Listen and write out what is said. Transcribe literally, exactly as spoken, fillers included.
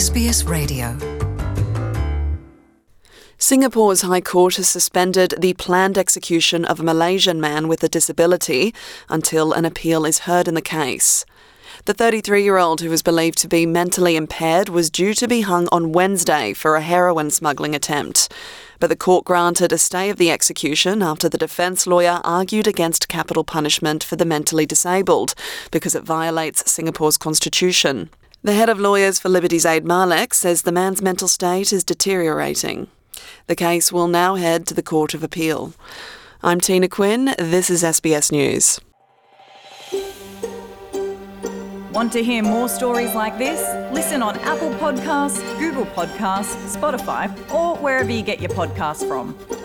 S B S Radio. Singapore's High Court has suspended the planned execution of a Malaysian man with a disability until an appeal is heard in the case. The thirty-three-year-old, who is believed to be mentally impaired, was due to be hung on Wednesday for a heroin smuggling attempt. But the court granted a stay of the execution after the defence lawyer argued against capital punishment for the mentally disabled because it violates Singapore's constitution. The head of lawyers for Liberty's Aid, Malek, says the man's mental state is deteriorating. The case will now head to the Court of Appeal. I'm Tina Quinn. This is S B S News. Want to hear more stories like this? Listen on Apple Podcasts, Google Podcasts, Spotify, or wherever you get your podcasts from.